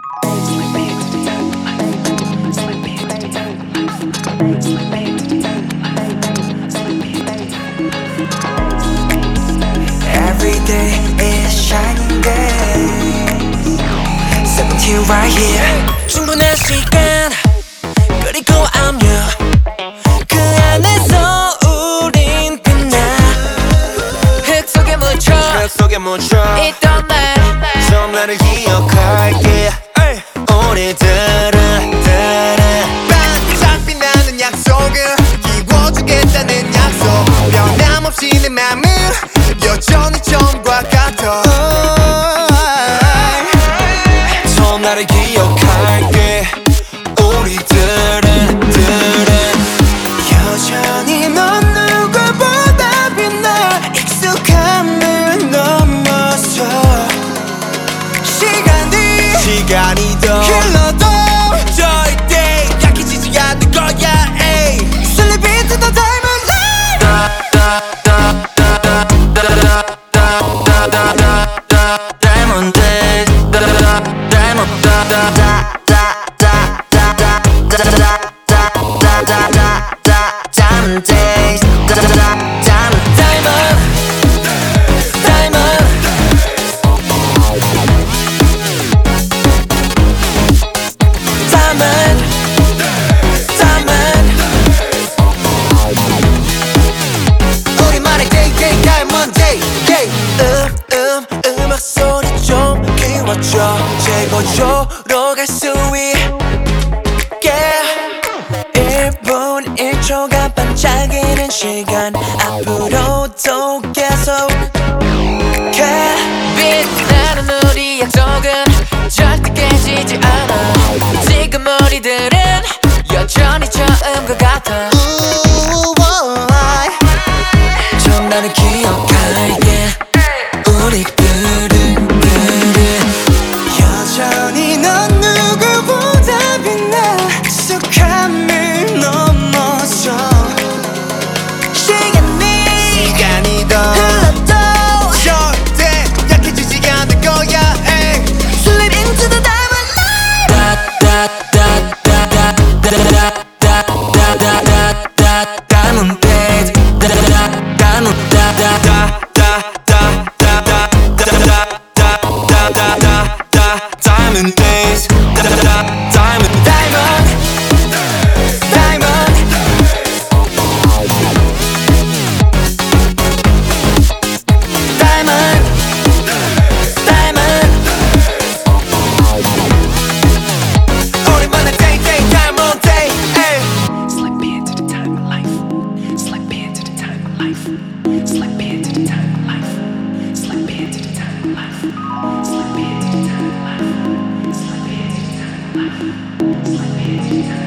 Every day is shining day. 17 right here. 충분한 시간 그리고 압력 그 안에서 우린 빛나. 흙 속에 묻혀 있던 날 처음 나를 기억할게. 우리들은 반짝 빛나는 약속을 이뤄주겠다는 약속. 변함없이 내 맘은 여전히 처음과 같아. 처음 나를 기억할게. 우리들은 여전히 넌 누구보다 빛나. 익숙함을 넘어서 시간이 더 흘러도 절대 약해지지 않을 거야. Slip into the diamond light. Diamond days. Diamond days. 우리만의 day diamond day. 음악 소리 좀 키워줘. 최고조로 갈 수 있게. 1분 1초가 반짝이는 시간 앞으로도 계속 빛나는 우리 약속은 절대 깨지지 않아. 지금 우리들은 여전히 처음과 같아. 처음 나를 기억할게. 우리들은 여전히 넌 누구보다 빛나. 익숙함을 넘어서 시간이 더 흘러도 절대 약해지지 않을 거야. Slip into the diamond light. Diamond days. Diamond days. 우리만의 day diamond day. Slip into the time of life. Slip into the time of life. Slip into the time of life. Slip into the time of life. Slip into the time of life. Slip into the time of life. Slip into the time of life.